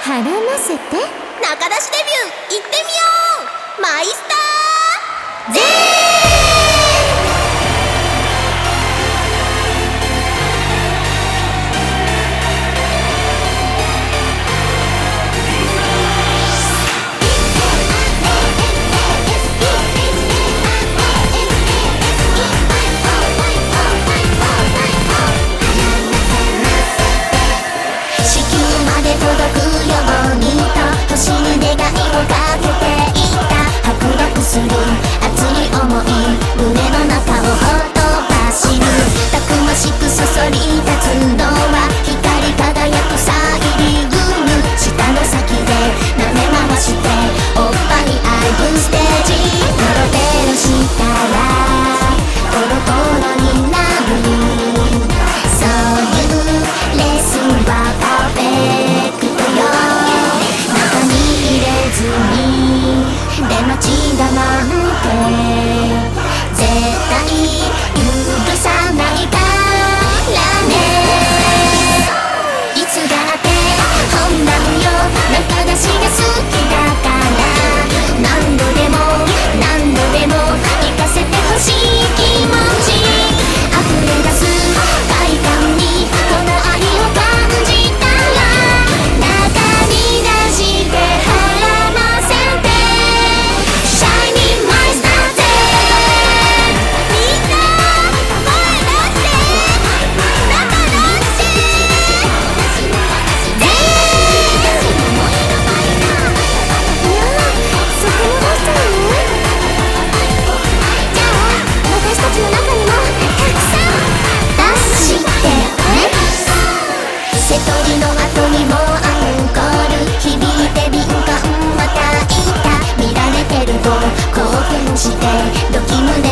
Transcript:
はらませて中出しデビュー行ってみようマイスターゼ届くようにと星に願いをかけていた白濁する熱い想い胸の中をほとばしるたくましくそそり立つのは光り輝くサイリウム舌の先で舐め回しておっぱいアイブステージペロペロしたらトロトロになるそういうレースはパーフェクト出待ちだなんて絶対許さないからねいつだって本番よ中出しが好きだから何度でも何度でも行かせてほしい気持ち溢れ出す快感にこの愛を感じたら中に出して瀬戸りの後にもアンコール響いて敏感またいた見られてると興奮してドキ胸